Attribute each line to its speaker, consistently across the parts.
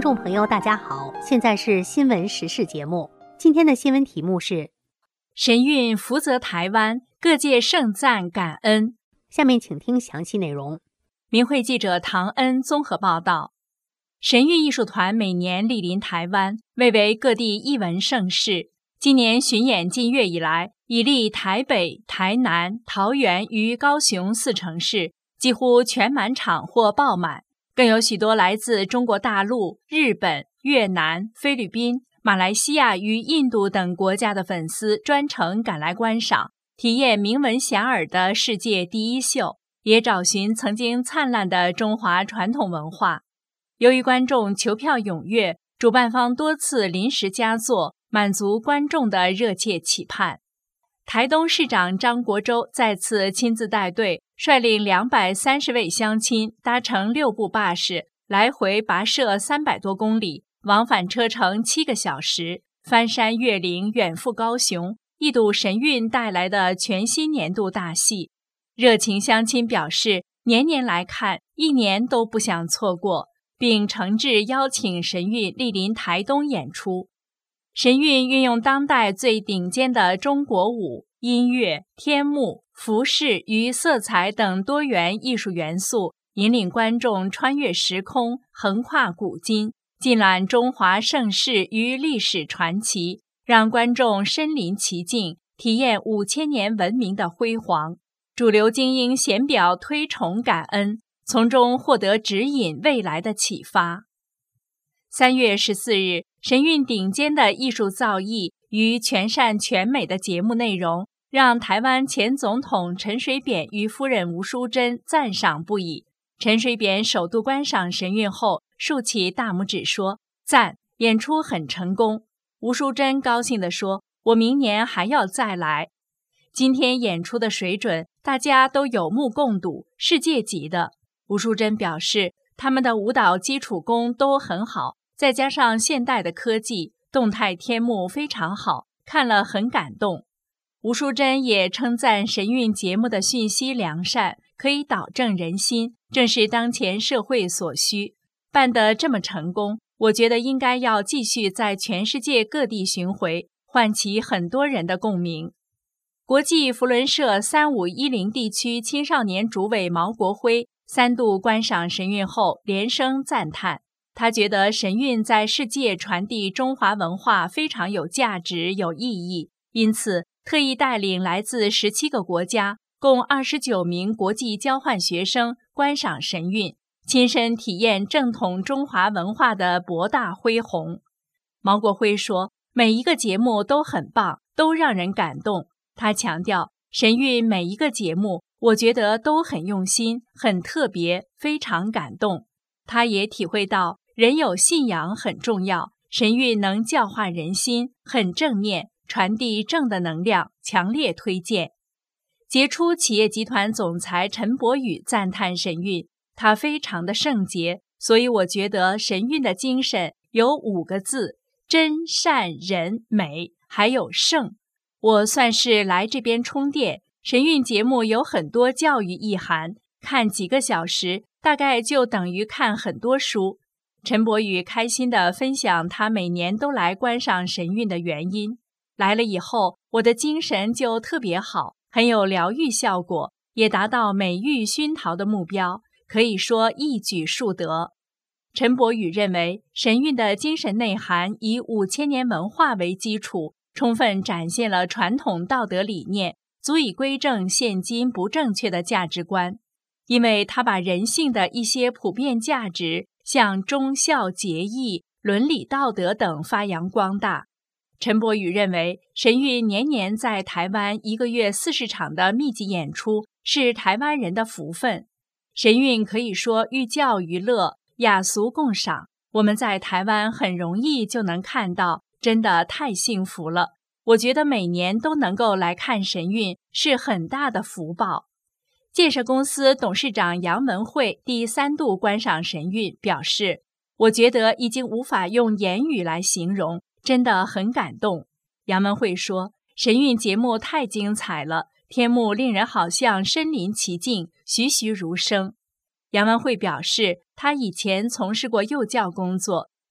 Speaker 1: 众朋友大家好，现在是新闻时事节目。今天的新闻题目是
Speaker 2: 神韵福泽台湾，各界盛赞感恩。
Speaker 1: 下面请听详细内容。
Speaker 2: 明慧记者唐恩综合报道。神韵艺术团每年莅临台湾，蔚为各地艺文盛事。今年巡演近月以来，已历台北、台南、桃园与高雄4城市，几乎全满场或爆满，更有许多来自中国大陆、日本、越南、菲律宾、马来西亚与印度等国家的粉丝专程赶来观赏，体验名闻遐迩的世界第一秀，也找寻曾经灿烂的中华传统文化。由于观众求票踊跃，主办方多次临时加座，满足观众的热切期盼。台东市长张国洲再次亲自带队，率领230位乡亲搭乘6部巴士，来回跋涉300多公里，往返车程7个小时，翻山越岭，远赴高雄，一睹神韵带来的全新年度大戏。热情乡亲表示，年年来看，一年都不想错过，并诚挚邀请神韵莅临台东演出。神韵运用当代最顶尖的中国舞、音乐、天幕、服饰与色彩等多元艺术元素，引领观众穿越时空，横跨古今，尽览中华盛世与历史传奇，让观众身临其境，体验5000年文明的辉煌。主流精英显表推崇感恩，从中获得指引未来的启发。3月14日，神韵顶尖的艺术造诣与全善全美的节目内容，让台湾前总统陈水扁与夫人吴淑珍赞赏不已。陈水扁首度观赏神韵后，竖起大拇指说：“赞，演出很成功。”吴淑珍高兴地说：“我明年还要再来。”今天演出的水准，大家都有目共睹，世界级的。吴淑珍表示，他们的舞蹈基础功都很好，再加上现代的科技，动态天幕非常好，看了很感动。吴淑珍也称赞神韵节目的讯息良善，可以导正人心，正是当前社会所需。办得这么成功，我觉得应该要继续在全世界各地巡回，唤起很多人的共鸣。国际扶轮社3510地区青少年主委毛国辉3度观赏神韵后连声赞叹，他觉得神韵在世界传递中华文化非常有价值有意义，因此特意带领来自17个国家共29名国际交换学生观赏神韵，亲身体验正统中华文化的博大恢宏。毛国辉说，每一个节目都很棒，都让人感动。他强调，神韵每一个节目我觉得都很用心，很特别，非常感动。他也体会到人有信仰很重要，神韵能教化人心，很正面，传递正的能量，强烈推荐。杰出企业集团总裁陈柏宇赞叹神韵，他非常的圣洁，所以我觉得神韵的精神有5个字：真、善、仁、美，还有圣。我算是来这边充电，神韵节目有很多教育意涵，看几个小时，大概就等于看很多书。陈柏宇开心地分享他每年都来观赏神韵的原因。来了以后，我的精神就特别好，很有疗愈效果，也达到美育熏陶的目标，可以说一举数得。陈柏宇认为，神韵的精神内涵以5000年文化为基础，充分展现了传统道德理念，足以规正现今不正确的价值观。因为他把人性的一些普遍价值，像忠孝节义、伦理道德等发扬光大。陈柏宇认为，神韵年年在台湾1个月40场的密集演出，是台湾人的福分。神韵可以说寓教于乐，雅俗共赏，我们在台湾很容易就能看到，真的太幸福了。我觉得每年都能够来看神韵是很大的福报。建设公司董事长杨文慧第3度观赏神韵表示，我觉得已经无法用言语来形容，真的很感动。杨文慧说，神韵节目太精彩了，天幕令人好像身临其境，栩栩如生。杨文慧表示，他以前从事过幼教工作，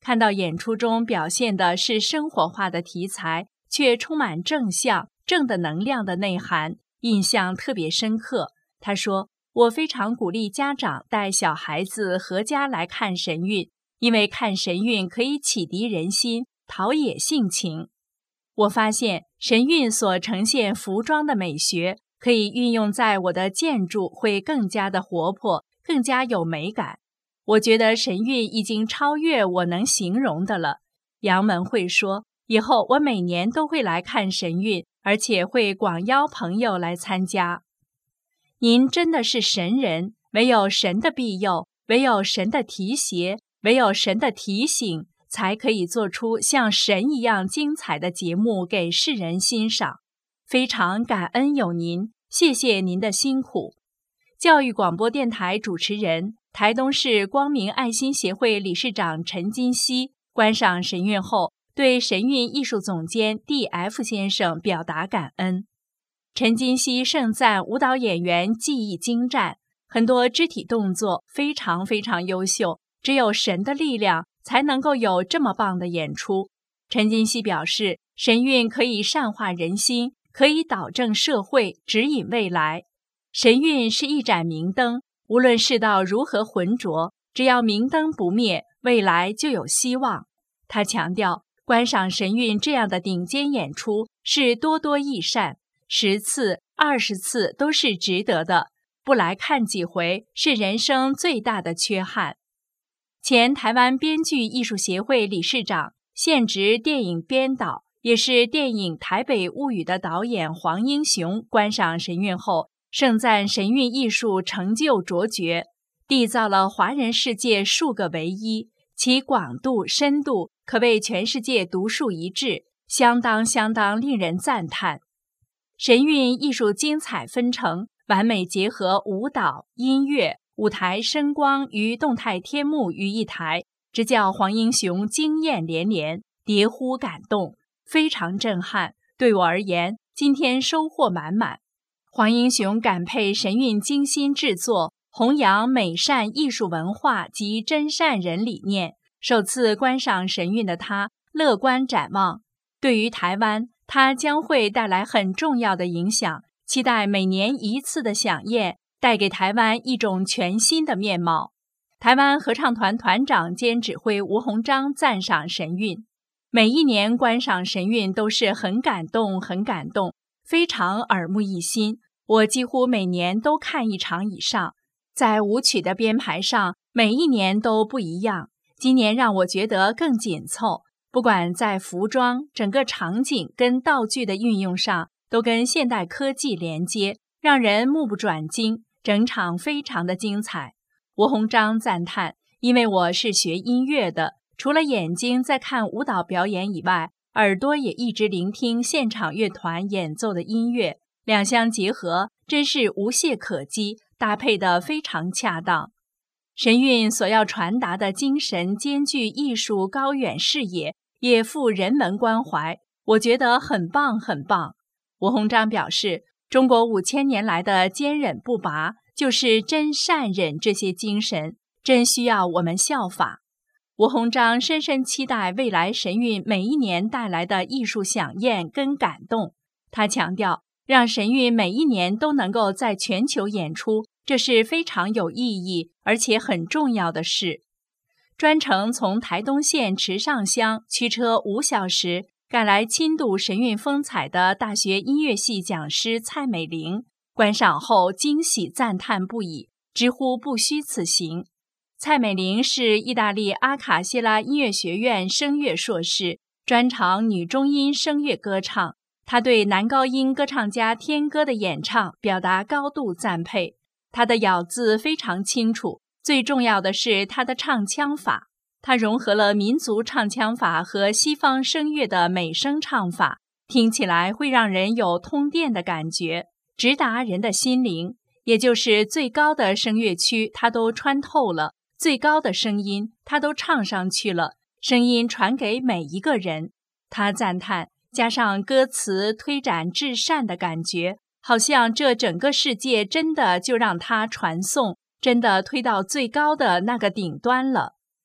Speaker 2: 看到演出中表现的是生活化的题材，却充满正向、正的能量的内涵，印象特别深刻。他说，我非常鼓励家长带小孩子合家来看神韵，因为看神韵可以启迪人心，陶冶性情。我发现神韵所呈现服装的美学，可以运用在我的建筑，会更加的活泼，更加有美感。我觉得神韵已经超越我能形容的了。杨文慧说，以后我每年都会来看神韵，而且会广邀朋友来参加。您真的是神人，唯有神的庇佑，唯有神的提携，唯有神的提醒，才可以做出像神一样精彩的节目给世人欣赏。非常感恩有您，谢谢您的辛苦。教育广播电台主持人，台东市光明爱心协会理事长陈金熙观赏神韵后，对神韵艺术总监 D.F 先生表达感恩。陈金熙盛赞舞蹈演员技艺精湛，很多肢体动作非常优秀，只有神的力量才能够有这么棒的演出。陈金熙表示，神韵可以善化人心，可以导正社会，指引未来。神韵是一盏明灯，无论世道如何浑浊，只要明灯不灭，未来就有希望。他强调，观赏神韵这样的顶尖演出是多多益善，10次、20次都是值得的，不来看几回是人生最大的缺憾。前台湾编剧艺术协会理事长、现职电影编导，也是电影《台北物语》的导演黄英雄观赏神韵后，盛赞神韵艺术成就卓绝，缔造了华人世界数个唯一，其广度深度可谓全世界独树一帜，相当令人赞叹。神韵艺术精彩纷呈，完美结合舞蹈、音乐、舞台声光与动态天幕于一台，执教黄英雄经验连连，迭乎感动，非常震撼。对我而言，今天收获满满。黄英雄感佩神韵精心制作，弘扬美善艺术文化及真善人理念。首次观赏神韵的他，乐观展望，对于台湾，它将会带来很重要的影响，期待每年一次的飨宴带给台湾一种全新的面貌。台湾合唱团团长兼指挥吴鸿章赞赏神韵，每一年观赏神韵都是很感动，非常耳目一新。我几乎每年都看一场以上，在舞曲的编排上，每一年都不一样。今年让我觉得更紧凑，不管在服装、整个场景跟道具的运用上，都跟现代科技连接，让人目不转睛，整场非常的精彩。吴鸿章赞叹，因为我是学音乐的，除了眼睛在看舞蹈表演以外，耳朵也一直聆听现场乐团演奏的音乐，两相结合，真是无懈可击，搭配得非常恰当。神韵所要传达的精神兼具艺术高远视野，也富人文关怀，我觉得很棒。吴鸿章表示，中国5000年来的坚忍不拔，就是真善忍这些精神，真需要我们效法。吴鸿章深深期待未来神韵每一年带来的艺术飨宴跟感动。他强调，让神韵每一年都能够在全球演出，这是非常有意义而且很重要的事。专程从台东县池上乡驱车5小时赶来亲睹神韵风采的大学音乐系讲师蔡美玲，观赏后惊喜赞叹不已，直呼不虚此行。蔡美玲是意大利阿卡谢拉音乐学院声乐硕士，专长女中音声乐歌唱。她对男高音歌唱家天歌的演唱表达高度赞佩。她的咬字非常清楚，最重要的是她的唱腔法。她融合了民族唱腔法和西方声乐的美声唱法，听起来会让人有通电的感觉，直达人的心灵。也就是最高的声乐区她都穿透了，最高的声音她都唱上去了，声音传给每一个人。她赞叹，加上歌词推展至善的感觉，好像这整个世界真的就让它传颂，真的推到最高的那个顶端了。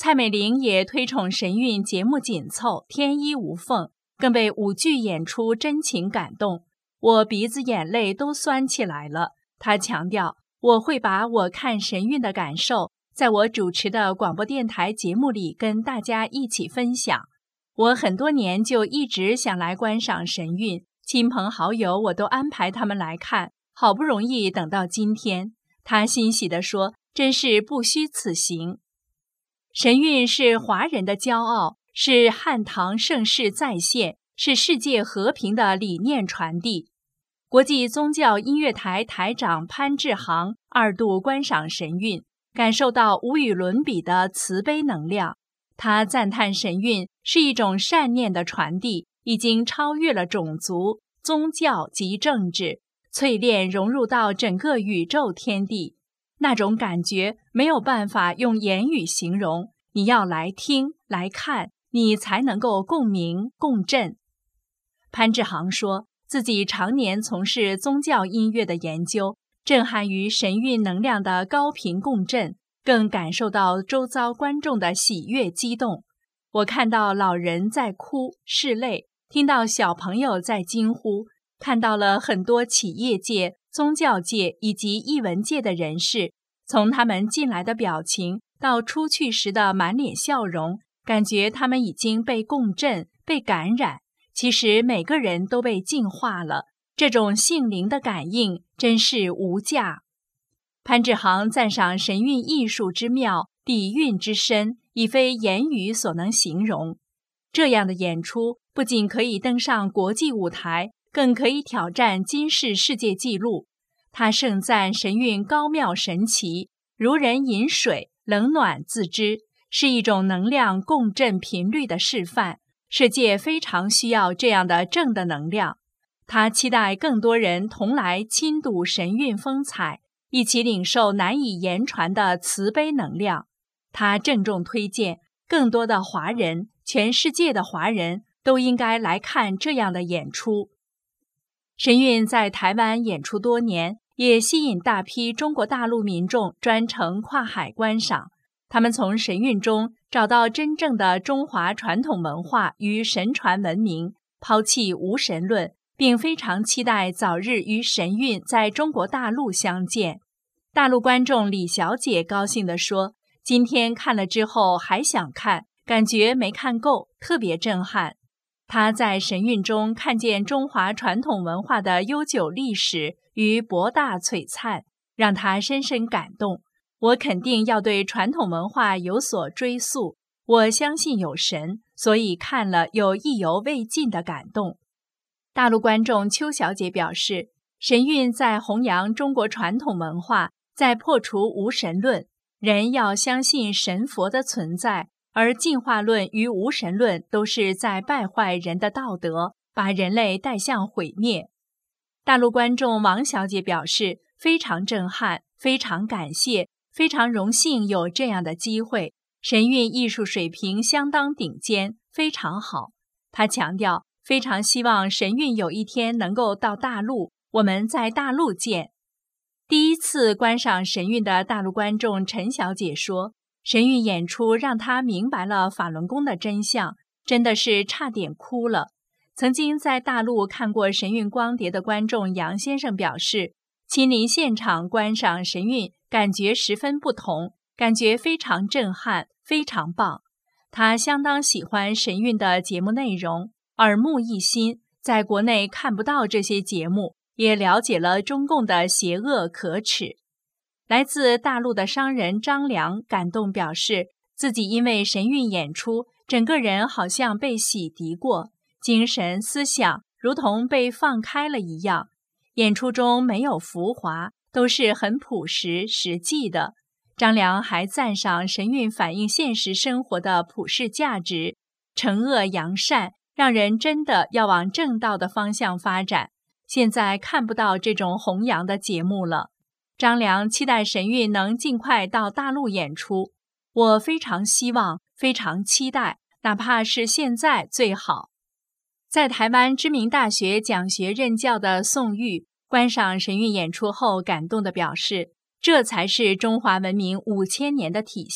Speaker 2: 蔡美龄也推崇神韵节目紧凑，天衣无缝，更被舞剧演出真情感动，我鼻子眼泪都酸起来了。她强调，我会把我看神韵的感受在我主持的广播电台节目里跟大家一起分享。我很多年就一直想来观赏神韵，亲朋好友我都安排他们来看，好不容易等到今天。他欣喜地说，真是不虚此行。神韵是华人的骄傲，是汉唐盛世再现，是世界和平的理念传递。国际宗教音乐台台长潘志航2度观赏神韵，感受到无与伦比的慈悲能量。他赞叹神韵是一种善念的传递，已经超越了种族、宗教及政治，淬炼融入到整个宇宙天地。那种感觉没有办法用言语形容，你要来听来看，你才能够共鸣共振。潘志航说，自己常年从事宗教音乐的研究，震撼于神韵能量的高频共振，更感受到周遭观众的喜悦激动。我看到老人在哭拭泪，听到小朋友在惊呼，看到了很多企业界、宗教界以及艺文界的人士，从他们进来的表情到出去时的满脸笑容，感觉他们已经被共振、被感染。其实每个人都被净化了，这种性灵的感应真是无价。潘志航赞赏神韵艺术之妙，底蕴之深，已非言语所能形容。这样的演出不仅可以登上国际舞台，更可以挑战金氏世界纪录。他盛赞神韵高妙神奇，如人饮水，冷暖自知，是一种能量共振频率的示范。世界非常需要这样的正的能量。他期待更多人同来亲睹神韵风采，一起领受难以言传的慈悲能量。他郑重推荐更多的华人，全世界的华人都应该来看这样的演出。神韵在台湾演出多年，也吸引大批中国大陆民众专程跨海观赏。他们从神韵中找到真正的中华传统文化与神传文明，抛弃无神论，并非常期待早日与神韵在中国大陆相见。大陆观众李小姐高兴地说，今天看了之后还想看，感觉没看够，特别震撼。她在神韵中看见中华传统文化的悠久历史与博大璀璨，让她深深感动。我肯定要对传统文化有所追溯，我相信有神，所以看了有意犹未尽的感动。大陆观众邱小姐表示，神韵在弘扬中国传统文化，在破除无神论，人要相信神佛的存在，而进化论与无神论都是在败坏人的道德，把人类带向毁灭。大陆观众王小姐表示，非常震撼，非常感谢，非常荣幸有这样的机会，神韵艺术水平相当顶尖，非常好。她强调，非常希望神韵有一天能够到大陆，我们在大陆见。第一次观赏神韵的大陆观众陈小姐说，神韵演出让她明白了法轮功的真相，真的是差点哭了。曾经在大陆看过神韵光碟的观众杨先生表示，亲临现场观赏神韵，感觉十分不同，感觉非常震撼，非常棒。他相当喜欢神韵的节目内容，耳目一新，在国内看不到这些节目，也了解了中共的邪恶可耻。来自大陆的商人张良感动表示，自己因为神韵演出，整个人好像被洗涤过，精神思想如同被放开了一样。演出中没有浮华，都是很朴实实际的。张良还赞赏神韵反映现实生活的普世价值，惩恶扬善，让人真的要往正道的方向发展。现在看不到这种弘扬的节目了。张良期待神韵能尽快到大陆演出，我非常希望，非常期待，哪怕是现在最好。在台湾知名大学讲学任教的宋玉观赏神韵演出后感动地表示，这才是中华文明5000年的体现，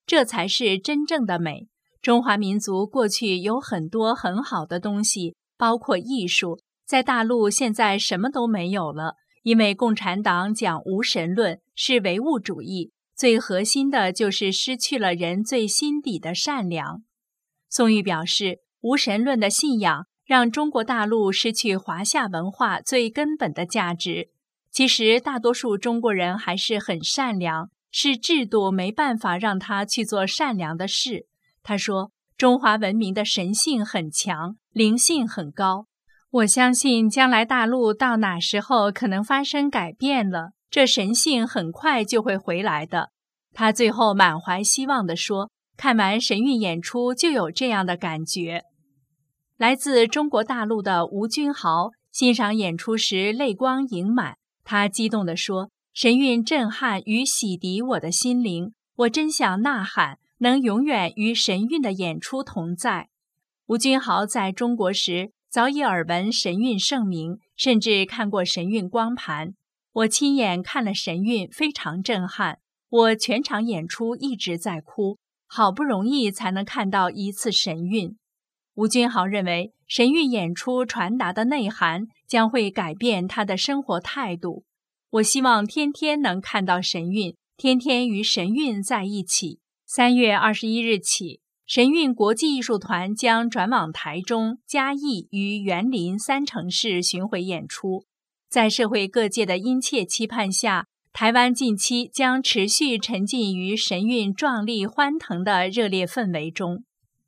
Speaker 2: 这才是真正的美。中华民族过去有很多很好的东西，包括艺术，在大陆现在什么都没有了，因为共产党讲无神论，是唯物主义，最核心的就是失去了人最心底的善良。宋玉表示，无神论的信仰让中国大陆失去华夏文化最根本的价值。其实大多数中国人还是很善良，是制度没办法让他去做善良的事。他说，中华文明的神性很强，灵性很高。我相信将来大陆到哪时候可能发生改变了，这神性很快就会回来的。他最后满怀希望地说，看完神韵演出就有这样的感觉。来自中国大陆的吴君豪欣赏演出时泪光盈满，他激动地说，神韵震撼与洗涤我的心灵，我真想呐喊，能永远与神韵的演出同在。吴君豪在中国时早已耳闻神韵盛名，甚至看过神韵光盘。我亲眼看了神韵，非常震撼。我全场演出一直在哭，好不容易才能看到一次神韵。吴君豪认为，神韵演出传达的内涵将会改变他的生活态度。我希望天天能看到神韵，天天与神韵在一起。3月21日起，神韵国际艺术团将转往台中、嘉义与园林3城市巡回演出。在社会各界的殷切期盼下，台湾近期将持续沉浸于神韵壮丽欢腾的热烈氛围中。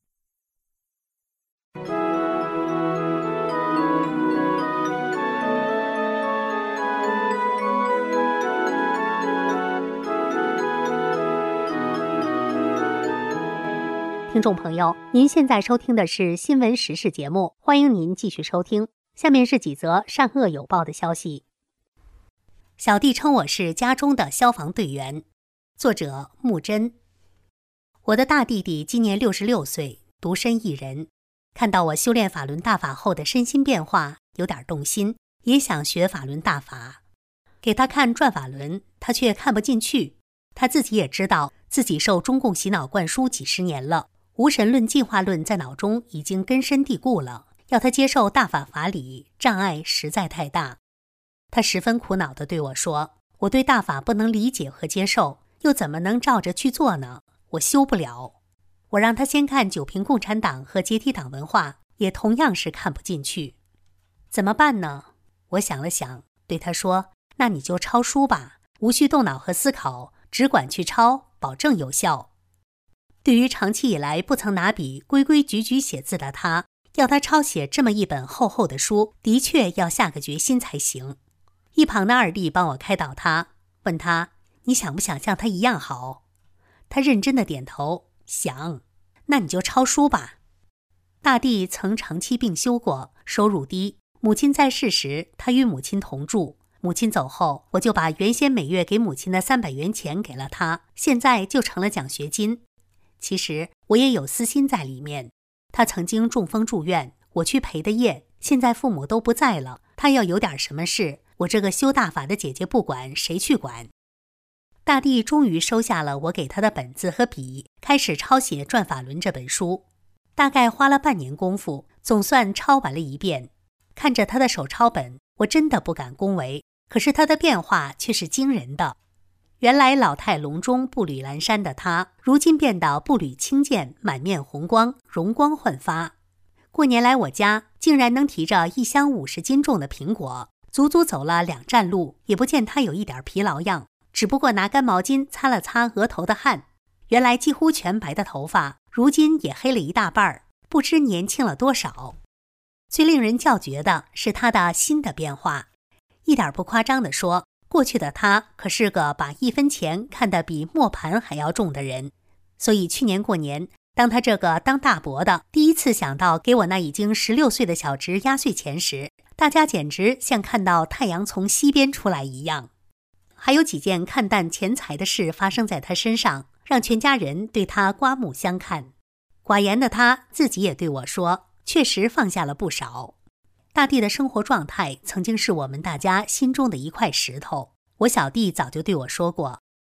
Speaker 1: 听众朋友，您现在收听的是新闻时事节目，欢迎您继续收听。下面是几则善恶有报的消息。小弟称我是家中的消防队员。作者木真。我的大弟弟今年66岁，独身一人。看到我修炼法轮大法后的身心变化，有点动心，也想学法轮大法。给他看转法轮，他却看不进去。他自己也知道自己受中共洗脑灌输几十年了，无神论进化论在脑中已经根深蒂固了，要他接受大法法理，障碍实在太大。他十分苦恼地对我说，我对大法不能理解和接受，又怎么能照着去做呢？我修不了。我让他先看九评共产党和解体党文化，也同样是看不进去。怎么办呢？我想了想，对他说，那你就抄书吧，无需动脑和思考，只管去抄，保证有效。对于长期以来不曾拿笔规规矩矩写字的他，要他抄写这么一本厚厚的书，的确要下个决心才行。一旁的二弟帮我开导他，问他，你想不想像他一样好？他认真的点头，想。那你就抄书吧。大弟曾长期病休过，收入低，母亲在世时他与母亲同住，母亲走后，我就把原先每月给母亲的300元钱给了他，现在就成了奖学金。其实我也有私心在里面。他曾经中风住院，我去陪的业，现在父母都不在了，他要有点什么事，我这个修大法的姐姐不管，谁去管？大弟终于收下了我给他的本子和笔，开始抄写《转法轮》这本书。大概花了半年功夫，总算抄完了一遍。看着他的手抄本，我真的不敢恭维，可是他的变化却是惊人的。原来老态龙钟、步履蹒跚的他，如今变得步履轻健，满面红光，容光焕发。过年来我家，竟然能提着1箱50斤重的苹果，足足走了2站路，也不见他有一点疲劳样，只不过拿干毛巾擦了擦额头的汗。原来几乎全白的头发，如今也黑了一大半，不知年轻了多少。最令人叫绝的是他的心的变化。一点不夸张地说，过去的他可是个把1分钱看得比磨盘还要重的人。所以去年过年，当他这个当大伯的第一次想到给我那已经16岁的小侄压岁钱时，大家简直像看到太阳从西边出来一样。还有几件看淡钱财的事发生在他身上，让全家人对他刮目相看。寡言的他自己也对我说，确实放下了不少。大弟的生活状态曾经是我们大家心中的一块石头。我小弟早就对我说过，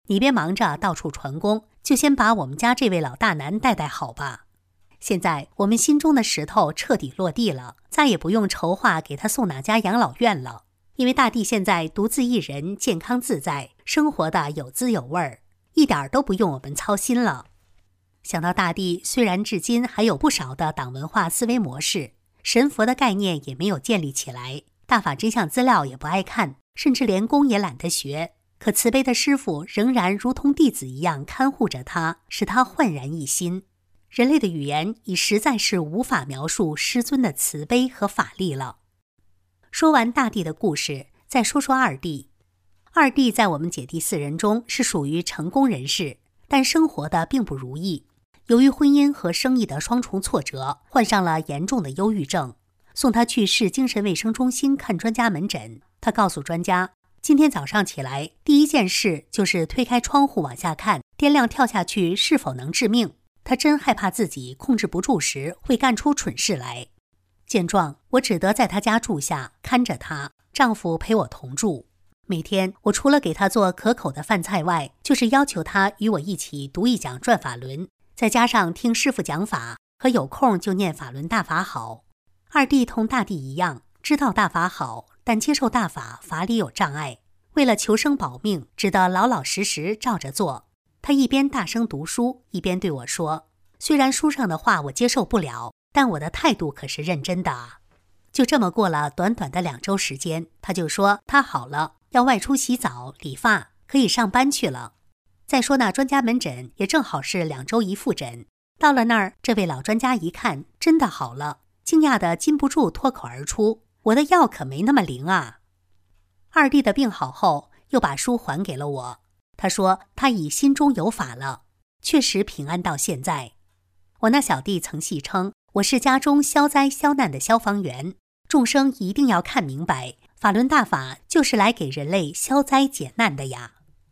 Speaker 1: 你别忙着到处传功，就先把我们家这位老大难带好吧。现在我们心中的石头彻底落地了，再也不用筹划给他送哪家养老院了，因为大弟现在独自一人，健康自在，生活的有滋有味儿，一点都不用我们操心了。想到大弟虽然至今还有不少的党文化思维模式，神佛的概念也没有建立起来，大法真相资料也不爱看，甚至连功也懒得学，可慈悲的师父仍然如同弟子一样看护着他，使他焕然一新。人类的语言已实在是无法描述师尊的慈悲和法力了。说完大弟的故事，再说说二弟。二弟在我们姐弟4人中是属于成功人士，但生活的并不如意。由于婚姻和生意的双重挫折，患上了严重的忧郁症。送他去市精神卫生中心看专家门诊，他告诉专家，今天早上起来第一件事就是推开窗户往下看，掂量跳下去是否能致命。他真害怕自己控制不住时会干出蠢事来。见状，我只得在他家住下，看着他，丈夫陪我同住。每天我除了给他做可口的饭菜外，就是要求他与我一起读一讲转法轮，再加上听师父讲法，和有空就念法轮大法好。二弟同大弟一样，知道大法好，但接受大法法理有障碍，为了求生保命，只得老老实实照着做。他一边大声读书，一边对我说，虽然书上的话我接受不了，但我的态度可是认真的啊。就这么过了短短的2周时间，他就说他好了，要外出洗澡理发，可以上班去了。再说那专家门诊也正好是2周一复诊，到了那儿，这位老专家一看真的好了，惊讶得禁不住脱口而出，我的药可没那么灵啊。二弟的病好后，又把书还给了我，他说他已心中有法了，确实平安到现在。我那小弟曾戏称，我是家中消灾消难的消防员，众生一定要看明白，法轮大法就是来给人类消灾解难的呀。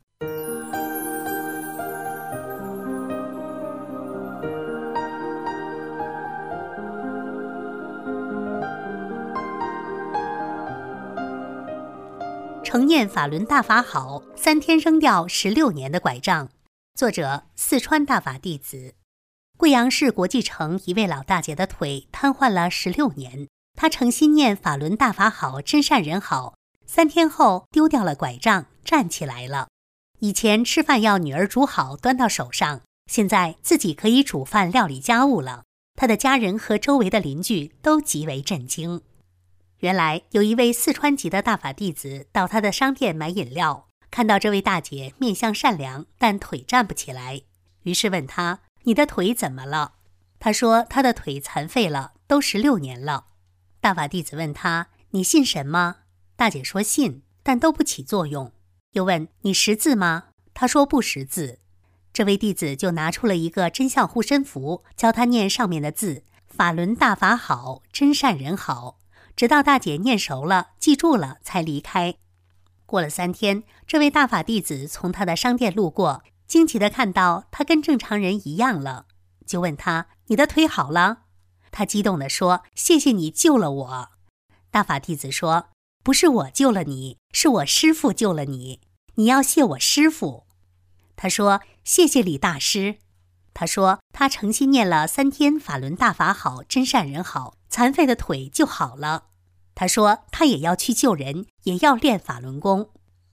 Speaker 1: 承念法轮大法好，3天扔掉16年的拐杖。作者：四川大法弟子。贵阳市国际城一位老大姐的腿瘫痪了16年，她诚心念法轮大法好，真善人好，3天后丢掉了拐杖，站起来了。以前吃饭要女儿煮好端到手上，现在自己可以煮饭料理家务了。她的家人和周围的邻居都极为震惊。原来有一位四川籍的大法弟子到他的商店买饮料，看到这位大姐面相善良，但腿站不起来，于是问他，你的腿怎么了？他说他的腿残废了，都16年了。大法弟子问他，你信神吗？大姐说信，但都不起作用。又问你识字吗？他说不识字。这位弟子就拿出了一个真相护身符，教他念上面的字，法轮大法好，真善人好，直到大姐念熟了，记住了才离开。过了3天，这位大法弟子从他的商店路过，惊奇地看到他跟正常人一样了，就问他，你的腿好了？他激动地说，谢谢你救了我。大法弟子说，不是我救了你，是我师父救了你，你要谢我师父。他说，谢谢李大师。他说他诚心念了3天法轮大法好，真善人好，残废的腿就好了。他说他也要去救人，也要练法轮功。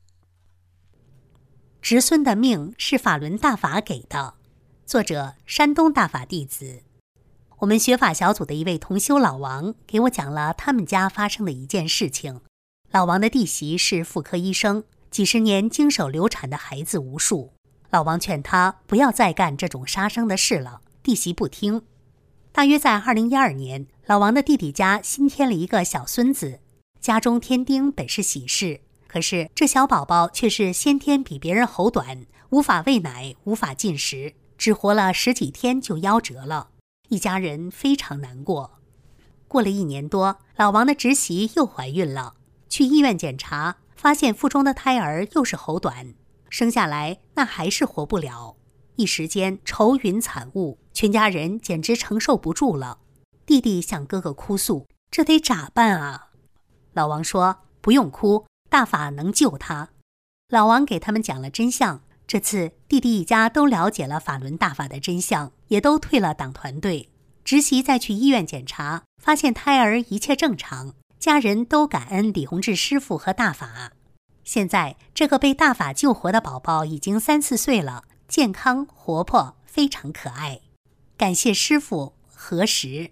Speaker 1: 侄孙的命是法轮大法给的。作者：山东大法弟子。我们学法小组的一位同修老王给我讲了他们家发生的一件事情。老王的弟媳是妇科医生，几十年经手流产的孩子无数。老王劝他不要再干这种杀生的事了，弟媳不听。大约在2012年，老王的弟弟家新添了一个小孙子，家中添丁本是喜事，可是这小宝宝却是先天比别人喉短，无法喂奶，无法进食，只活了10几天就夭折了，一家人非常难过。过了1年多，老王的侄媳又怀孕了，去医院检查，发现腹中的胎儿又是喉短，生下来那还是活不了。一时间愁云惨雾，全家人简直承受不住了。弟弟向哥哥哭诉，这得咋办啊？老王说，不用哭，大法能救他。老王给他们讲了真相， 这次弟弟一家都了解了法轮大法的真相，也都退了党团队。侄媳再去医院检查，发现胎儿一切正常，家人都感恩李洪志师傅和大法。现在这个被大法救活的宝宝已经3、4岁了，健康活泼，非常可爱。感谢师傅核实。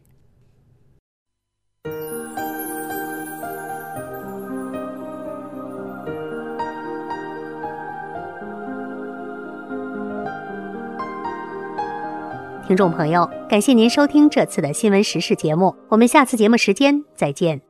Speaker 1: 听众朋友，感谢您收听这次的新闻时事节目，我们下次节目时间再见。